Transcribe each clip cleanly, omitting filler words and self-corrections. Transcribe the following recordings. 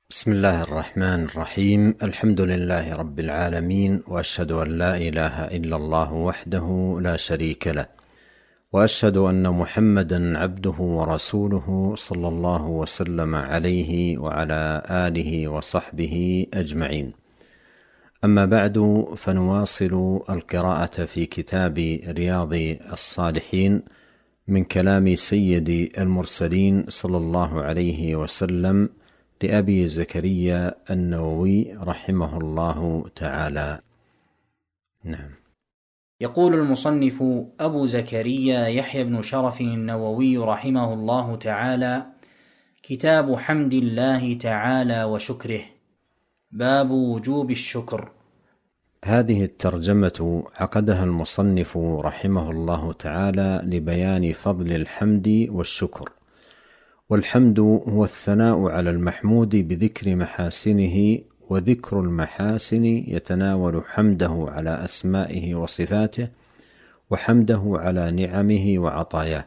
بسم الله الرحمن الرحيم. الحمد لله رب العالمين، وأشهد أن لا إله إلا الله وحده لا شريك له، وأشهد أن محمدا عبده ورسوله صلى الله وسلم عليه وعلى آله وصحبه أجمعين. أما بعد، فنواصل القراءة في كتاب رياض الصالحين من كلام سيد المرسلين صلى الله عليه وسلم لأبي زكريا النووي رحمه الله تعالى. نعم. يقول المصنف أبو زكريا يحيى بن شرف النووي رحمه الله تعالى: كتاب حمد الله تعالى وشكره، باب وجوب الشكر. هذه الترجمة عقدها المصنف رحمه الله تعالى لبيان فضل الحمد والشكر. والحمد هو الثناء على المحمود بذكر محاسنه، وذكر المحاسن يتناول حمده على أسمائه وصفاته، وحمده على نعمه وعطاياه.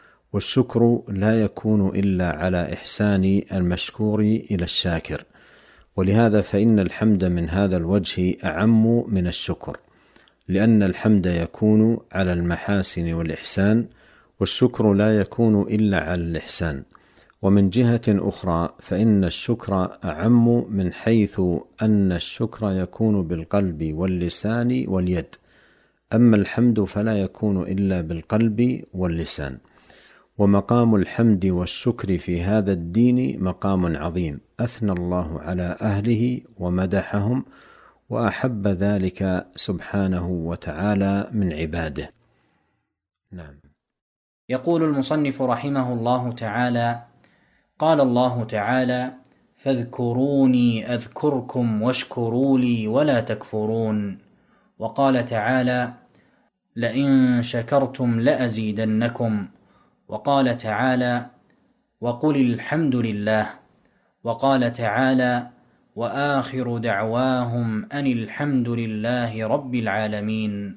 والشكر لا يكون إلا على إحسان المشكور إلى الشاكر، ولهذا فإن الحمد من هذا الوجه أعم من الشكر، لأن الحمد يكون على المحاسن والإحسان، والشكر لا يكون إلا على الإحسان. ومن جهة أخرى فإن الشكر أعم، من حيث أن الشكر يكون بالقلب واللسان واليد، أما الحمد فلا يكون إلا بالقلب واللسان. ومقام الحمد والشكر في هذا الدين مقام عظيم، أثنى الله على أهله ومدحهم، وأحب ذلك سبحانه وتعالى من عباده. نعم. يقول المصنف رحمه الله تعالى: قال الله تعالى: فاذكروني أذكركم واشكروا لي ولا تكفرون. وقال تعالى: لئن شكرتم لأزيدنكم. وقال تعالى: وقل الحمد لله. وقال تعالى: وآخر دعواهم أن الحمد لله رب العالمين.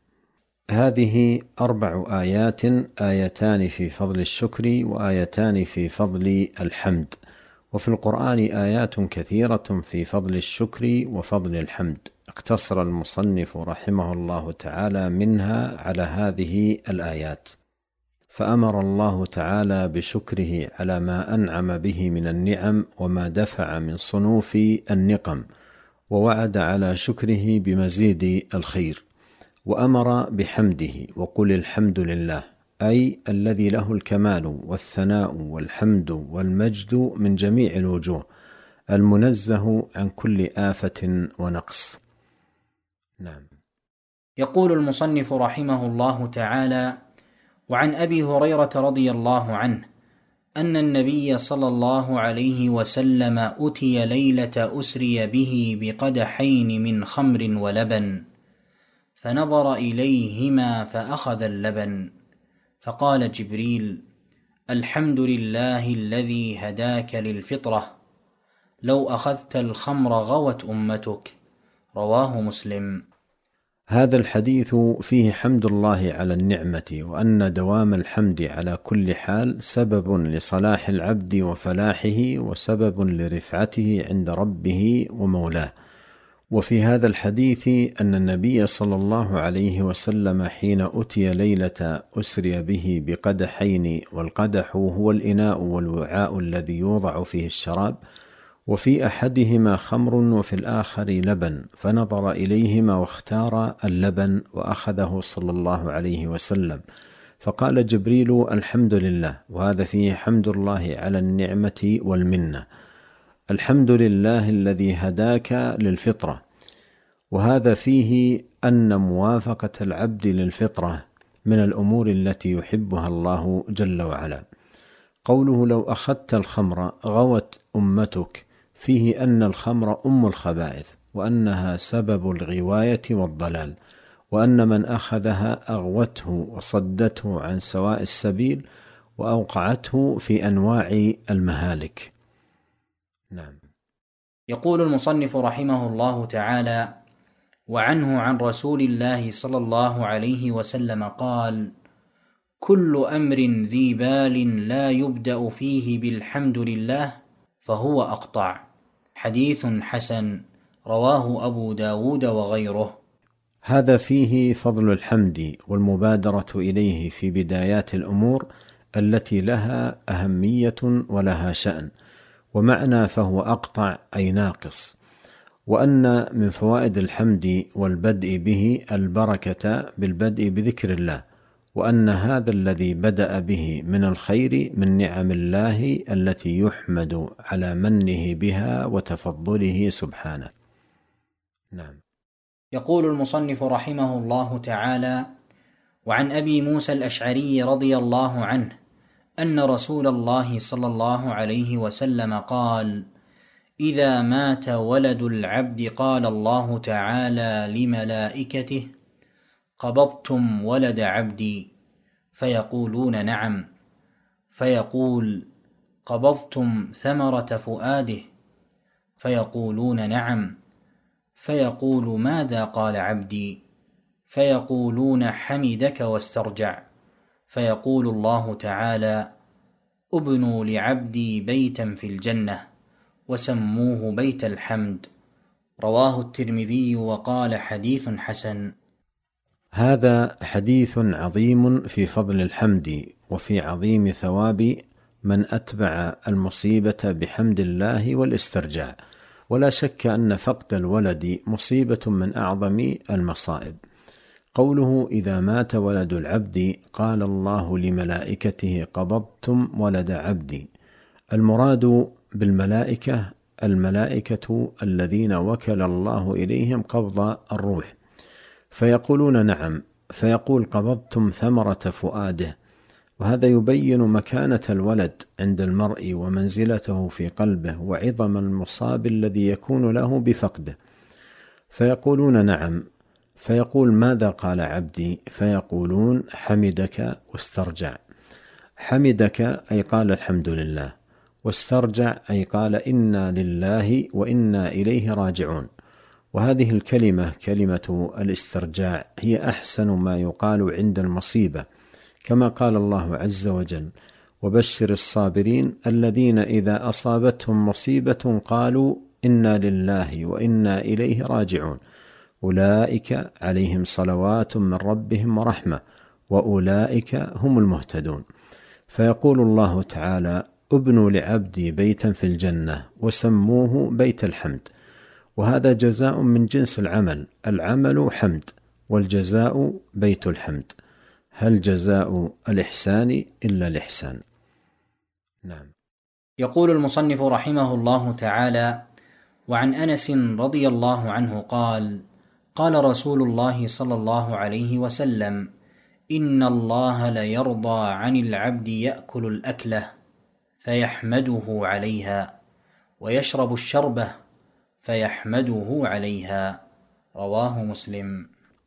هذه 4 آيات، آيتان في فضل الشكر وآيتان في فضل الحمد. وفي القرآن آيات كثيرة في فضل الشكر وفضل الحمد، اقتصر المصنف رحمه الله تعالى منها على هذه الآيات. فأمر الله تعالى بشكره على ما أنعم به من النعم وما دفع من صنوف النقم، ووعد على شكره بمزيد الخير. وأمر بحمده، وقل الحمد لله، أي الذي له الكمال والثناء والحمد والمجد من جميع الوجوه، المنزه عن كل آفة ونقص. نعم. يقول المصنف رحمه الله تعالى: وعن أبي هريرة رضي الله عنه أن النبي صلى الله عليه وسلم أتي ليلة أسري به بقدحين من خمر ولبن، فنظر إليهما فأخذ اللبن، فقال جبريل: الحمد لله الذي هداك للفطرة، لو أخذت الخمر غوت أمتك. رواه مسلم. هذا الحديث فيه حمد الله على النعمة، وأن دوام الحمد على كل حال سبب لصلاح العبد وفلاحه، وسبب لرفعته عند ربه ومولاه. وفي هذا الحديث أن النبي صلى الله عليه وسلم حين أتي ليلة أسري به بقدحين، والقدح هو الإناء والوعاء الذي يوضع فيه الشراب، وفي أحدهما خمر وفي الآخر لبن، فنظر إليهما واختار اللبن وأخذه صلى الله عليه وسلم، فقال جبريل: الحمد لله. وهذا فيه حمد الله على النعمة والمنة. الحمد لله الذي هداك للفطرة، وهذا فيه أن موافقة العبد للفطرة من الأمور التي يحبها الله جل وعلا. قوله لو أخذت الخمر غوت أمتك، فيه أن الخمر أم الخبائث، وأنها سبب الغواية والضلال، وأن من أخذها أغوته وصدته عن سواء السبيل، وأوقعته في أنواع المهالك. نعم. يقول المصنف رحمه الله تعالى: وعنه عن رسول الله صلى الله عليه وسلم قال: كل أمر ذي بال لا يبدأ فيه بالحمد لله فهو أقطع. حديث حسن رواه أبو داود وغيره. هذا فيه فضل الحمد والمبادرة إليه في بدايات الأمور التي لها أهمية ولها شأن، ومعنى فهو أقطع أي ناقص، وأن من فوائد الحمد والبدء به البركة بالبدء بذكر الله، وأن هذا الذي بدأ به من الخير من نعم الله التي يحمد على منه بها وتفضله سبحانه. نعم. يقول المصنف رحمه الله تعالى: وعن أبي موسى الأشعري رضي الله عنه أن رسول الله صلى الله عليه وسلم قال: إذا مات ولد العبد قال الله تعالى لملائكته: قبضتم ولد عبدي؟ فيقولون: نعم. فيقول: قبضتم ثمرة فؤاده؟ فيقولون: نعم. فيقول: ماذا قال عبدي؟ فيقولون: حمدك واسترجع. فيقول الله تعالى: ابنوا لعبدي بيتا في الجنة وسموه بيت الحمد. رواه الترمذي وقال: حديث حسن. هذا حديث عظيم في فضل الحمد وفي عظيم ثواب من أتبع المصيبة بحمد الله والاسترجاع، ولا شك أن فقد الولد مصيبة من أعظم المصائب. قوله: إذا مات ولد العبد قال الله لملائكته: قبضتم ولد عبدي، المراد بالملائكة الملائكة الذين وكل الله إليهم قبض الروح، فيقولون: نعم. فيقول: قبضتم ثمرة فؤاده، وهذا يبين مكانة الولد عند المرء ومنزلته في قلبه وعظم المصاب الذي يكون له بفقده. فيقولون: نعم. فيقول: ماذا قال عبدي؟ فيقولون: حمدك واسترجع. حمدك أي قال الحمد لله، واسترجع أي قال إنا لله وإنا إليه راجعون. وهذه الكلمة كلمة الاسترجاع هي أحسن ما يقال عند المصيبة، كما قال الله عز وجل: وبشر الصابرين الذين إذا أصابتهم مصيبة قالوا إنا لله وإنا إليه راجعون أولئك عليهم صلوات من ربهم ورحمة وأولئك هم المهتدون. فيقول الله تعالى: ابنوا لعبدي بيتا في الجنة وسموه بيت الحمد. وهذا جزاء من جنس العمل، العمل حمد والجزاء بيت الحمد. هل جزاء الإحسان إلا الإحسان؟ نعم. يقول المصنف رحمه الله تعالى: وعن أنس رضي الله عنه قال: قال رسول الله صلى الله عليه وسلم: إن الله ليرضى عن العبد يأكل الأكلة فيحمده عليها، ويشرب الشربة فيحمده عليها. رواه مسلم.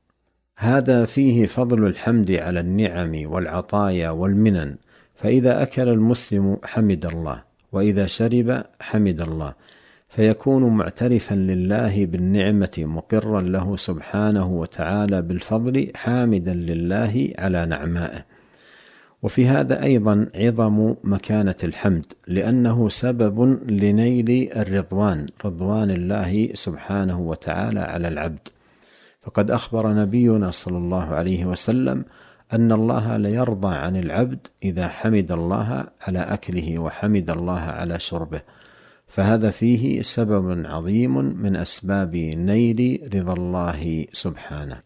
هذا فيه فضل الحمد على النعم والعطايا والمنن، فإذا أكل المسلم حمد الله، وإذا شرب حمد الله، فيكون معترفا لله بالنعمة مقرا له سبحانه وتعالى بالفضل حامدا لله على نعمائه. وفي هذا أيضا عظم مكانة الحمد، لأنه سبب لنيل الرضوان، رضوان الله سبحانه وتعالى على العبد. فقد أخبر نبينا صلى الله عليه وسلم أن الله ليرضى عن العبد إذا حمد الله على أكله وحمد الله على شربه، فهذا فيه سبب عظيم من أسباب نيل رضا الله سبحانه.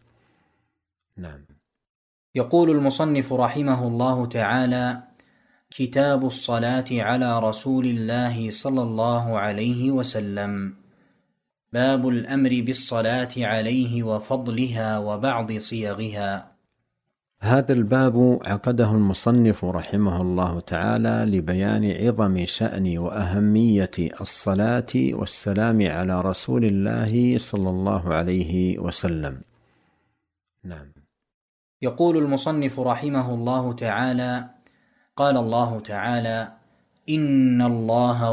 نعم. يقول المصنف رحمه الله تعالى: كتاب الصلاة على رسول الله صلى الله عليه وسلم. باب الأمر بالصلاة عليه وفضلها وبعض صيغها. هذا الباب عقده المصنف رحمه الله تعالى لبيان عظم شأن وأهمية الصلاة والسلام على رسول الله صلى الله عليه وسلم. نعم. يقول المصنف رحمه الله تعالى: قال الله تعالى: إن الله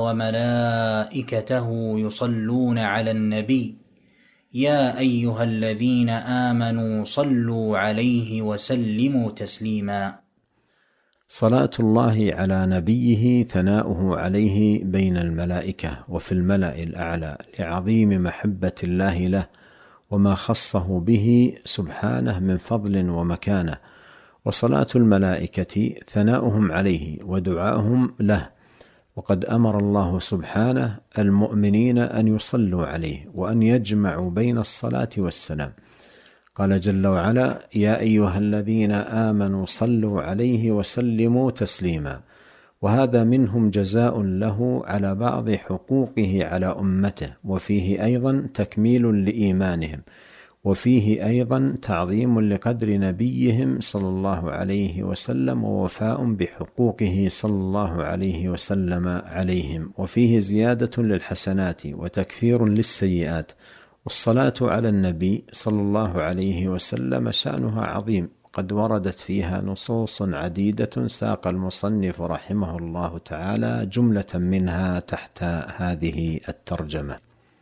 وملائكته يصلون على النبي يا أيها الذين آمنوا صلوا عليه وسلموا تسليما. صلاة الله على نبيه ثناؤه عليه بين الملائكة وفي الملأ الأعلى لعظيم محبة الله له وما خصه به سبحانه من فضل ومكانة. وصلاة الملائكة ثناؤهم عليه ودعاؤهم له، وقد أمر الله سبحانه المؤمنين أن يصلوا عليه وأن يجمعوا بين الصلاة والسلام. قال جل وعلا: يا أيها الذين آمنوا صلوا عليه وسلموا تسليما. وهذا منهم جزاء له على بعض حقوقه على أمته، وفيه أيضا تكميل لإيمانهم، وفيه أيضا تعظيم لقدر نبيهم صلى الله عليه وسلم ووفاء بحقوقه صلى الله عليه وسلم عليهم، وفيه زيادة للحسنات وتكفير للسيئات. والصلاة على النبي صلى الله عليه وسلم شأنها عظيم، قد وردت فيها نصوص عديدة ساق المصنف رحمه الله تعالى جملة منها تحت هذه الترجمة.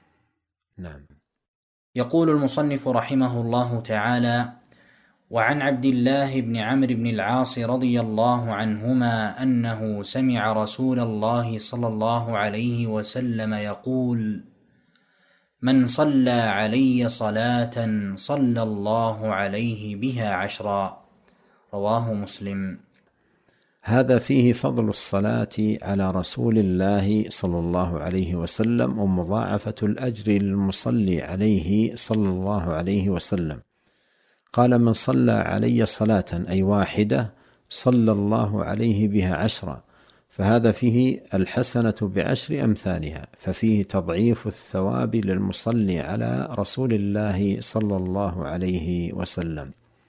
نعم. يقول المصنف رحمه الله تعالى: وعن عبد الله بن عمرو بن العاص رضي الله عنهما أنه سمع رسول الله صلى الله عليه وسلم يقول: من صلى علي صلاة صلى الله عليه بها 10. رواه مسلم. هذا فيه فضل الصلاة على رسول الله صلى الله عليه وسلم ومضاعفة الأجر للمصلي عليه صلى الله عليه وسلم. قال: من صلى علي صلاة أي واحدة صلى الله عليه بها 10، فهذا فيه الحسنة ب10 أمثالها، ففيه تضعيف الثواب للمصلي على رسول الله صلى الله عليه وسلم.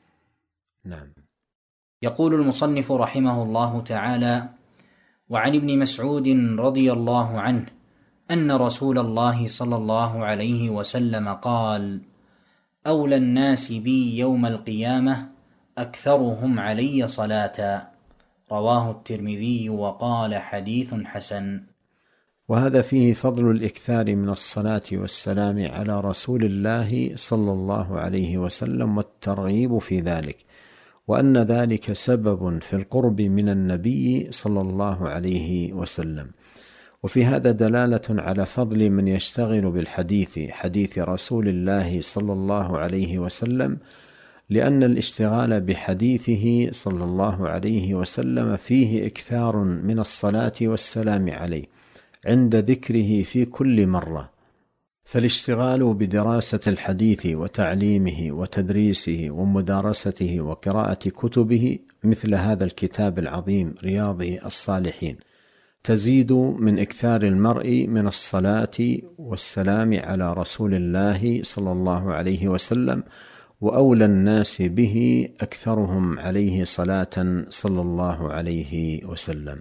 نعم. يقول المصنف رحمه الله تعالى: وعن ابن مسعود رضي الله عنه أن رسول الله صلى الله عليه وسلم قال: أولى الناس بي يوم القيامة أكثرهم علي صلاة. رواه الترمذي وقال: حديث حسن. وهذا فيه فضل الإكثار من الصلاة والسلام على رسول الله صلى الله عليه وسلم والترغيب في ذلك، وأن ذلك سبب في القرب من النبي صلى الله عليه وسلم. وفي هذا دلالة على فضل من يشتغل بالحديث، حديث رسول الله صلى الله عليه وسلم، لأن الاشتغال بحديثه صلى الله عليه وسلم فيه إكثار من الصلاة والسلام عليه عند ذكره في كل مرة. فالاشتغال بدراسة الحديث وتعليمه وتدريسه ومدارسته وقراءة كتبه مثل هذا الكتاب العظيم رياض الصالحين تزيد من إكثار المرء من الصلاة والسلام على رسول الله صلى الله عليه وسلم، وأولى الناس به أكثرهم عليه صلاة صلى الله عليه وسلم.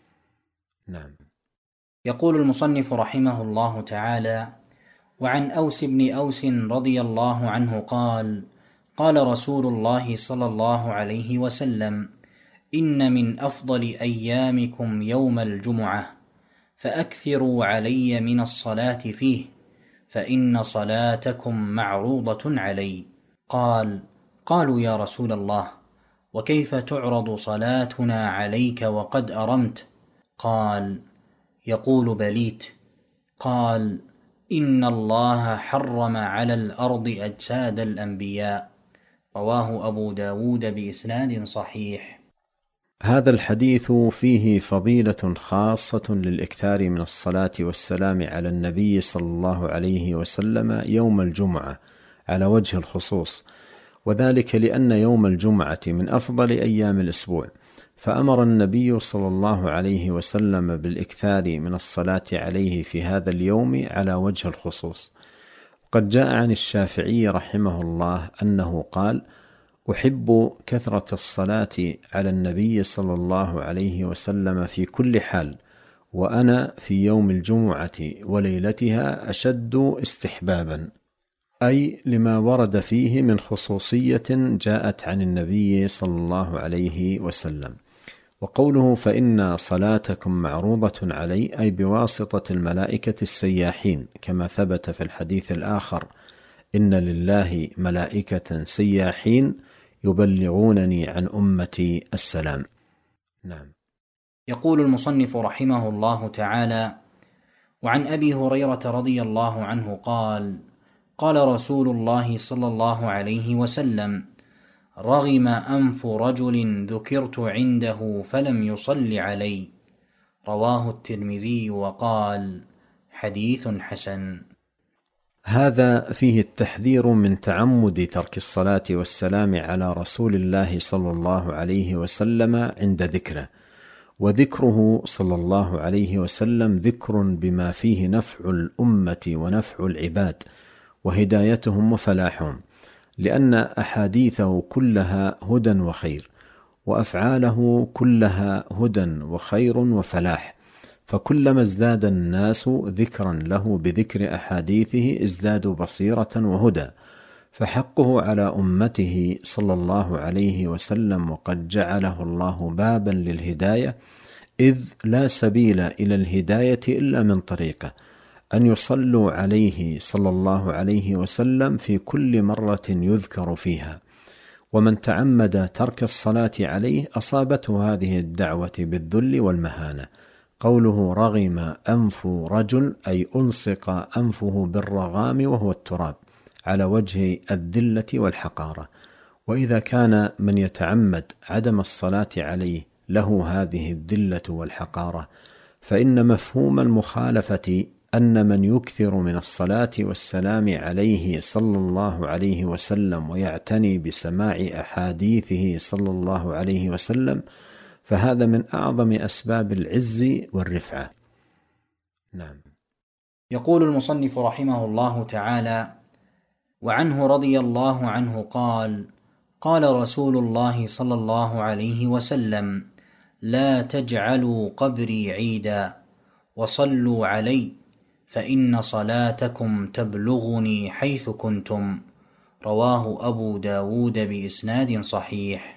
نعم. يقول المصنف رحمه الله تعالى: وعن أوس بن أوس رضي الله عنه قال: قال رسول الله صلى الله عليه وسلم: إن من أفضل أيامكم يوم الجمعة، فأكثروا علي من الصلاة فيه، فإن صلاتكم معروضة علي. قالوا يا رسول الله، وكيف تعرض صلاتنا عليك وقد أرمت؟ قال: يقول بليت. قال: إن الله حرم على الأرض أجساد الأنبياء. رواه أبو داود بإسناد صحيح. هذا الحديث فيه فضيلة خاصة للإكثار من الصلاة والسلام على النبي صلى الله عليه وسلم يوم الجمعة على وجه الخصوص، وذلك لأن يوم الجمعة من أفضل أيام الأسبوع، فأمر النبي صلى الله عليه وسلم بالإكثار من الصلاة عليه في هذا اليوم على وجه الخصوص. قد جاء عن الشافعي رحمه الله أنه قال: أحب كثرة الصلاة على النبي صلى الله عليه وسلم في كل حال، وأنا في يوم الجمعة وليلتها أشد استحبابا، أي لما ورد فيه من خصوصية جاءت عن النبي صلى الله عليه وسلم. وقوله فإن صلاتكم معروضة علي أي بواسطة الملائكة السياحين، كما ثبت في الحديث الآخر: إن لله ملائكة سياحين يبلغونني عن أمتي السلام. نعم. يقول المصنف رحمه الله تعالى: وعن أبي هريرة رضي الله عنه قال: قال رسول الله صلى الله عليه وسلم: رغم أنف رجل ذكرت عنده فلم يصل علي. رواه الترمذي وقال: حديث حسن. هذا فيه التحذير من تعمد ترك الصلاة والسلام على رسول الله صلى الله عليه وسلم عند ذكره، وذكره صلى الله عليه وسلم ذكر بما فيه نفع الأمة ونفع العباد وهدايتهم وفلاحهم، لأن أحاديثه كلها هدى وخير، وأفعاله كلها هدى وخير وفلاح، فكلما ازداد الناس ذكرا له بذكر أحاديثه ازدادوا بصيرة وهدى، فحقه على أمته صلى الله عليه وسلم، وقد جعله الله بابا للهداية، إذ لا سبيل إلى الهداية إلا من طريقه، أن يصلوا عليه صلى الله عليه وسلم في كل مرة يذكر فيها. ومن تعمد ترك الصلاة عليه أصابته هذه الدعوة بالذل والمهانة. قوله رغم أنف رجل أي ألصق أنفه بالرغام وهو التراب على وجه الذلة والحقارة. وإذا كان من يتعمد عدم الصلاة عليه له هذه الذلة والحقارة، فإن مفهوم المخالفة أن من يكثر من الصلاة والسلام عليه صلى الله عليه وسلم ويعتني بسماع أحاديثه صلى الله عليه وسلم، فهذا من أعظم أسباب العز والرفعة. نعم. يقول المصنف رحمه الله تعالى: وعنه رضي الله عنه قال: قال رسول الله صلى الله عليه وسلم: لا تجعلوا قبري عيدا، وصلوا علي، فإن صلاتكم تبلغني حيث كنتم. رواه أبو داود بإسناد صحيح.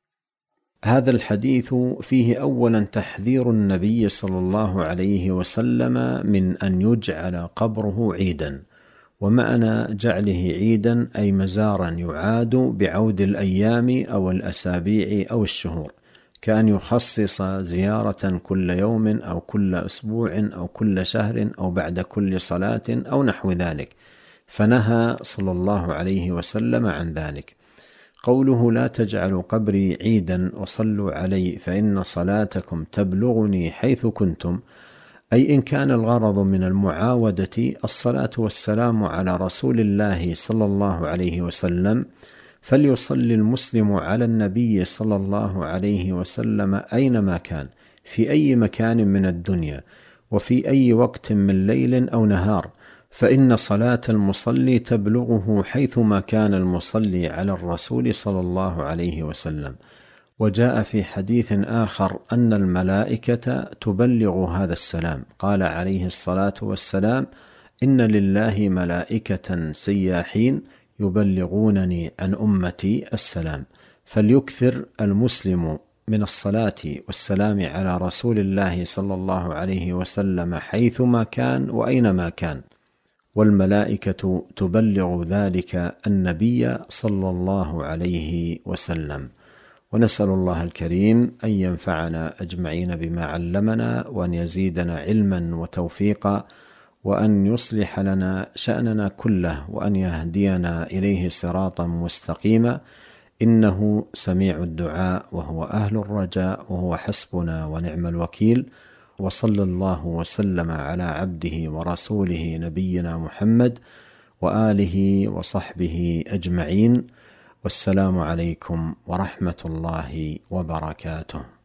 هذا الحديث فيه أولا تحذير النبي صلى الله عليه وسلم من أن يجعل قبره عيدا، ومعنى جعله عيدا أي مزارا يعاد بعود الأيام أو الأسابيع أو الشهور، كأن يخصص زيارة كل يوم أو كل أسبوع أو كل شهر أو بعد كل صلاة أو نحو ذلك، فنهى صلى الله عليه وسلم عن ذلك. قوله لا تجعلوا قبري عيدا وصلوا علي فإن صلاتكم تبلغني حيث كنتم، أي إن كان الغرض من المعاودة الصلاة والسلام على رسول الله صلى الله عليه وسلم، فليصلي المسلم على النبي صلى الله عليه وسلم أينما كان، في أي مكان من الدنيا، وفي أي وقت من ليل أو نهار، فإن صلاة المصلي تبلغه حيثما كان المصلي على الرسول صلى الله عليه وسلم. وجاء في حديث آخر أن الملائكة تبلغ هذا السلام، قال عليه الصلاة والسلام: إن لله ملائكة سياحين يبلغونني عن أمتي السلام. فليكثر المسلم من الصلاة والسلام على رسول الله صلى الله عليه وسلم حيثما كان وأينما كان، والملائكة تبلغ ذلك النبي صلى الله عليه وسلم. ونسأل الله الكريم أن ينفعنا أجمعين بما علمنا، وأن يزيدنا علما وتوفيقا، وأن يصلح لنا شأننا كله، وأن يهدينا إليه صراطا مستقيما، إنه سميع الدعاء وهو أهل الرجاء، وهو حسبنا ونعم الوكيل. وصلى الله وسلم على عبده ورسوله نبينا محمد وآله وصحبه أجمعين، والسلام عليكم ورحمة الله وبركاته.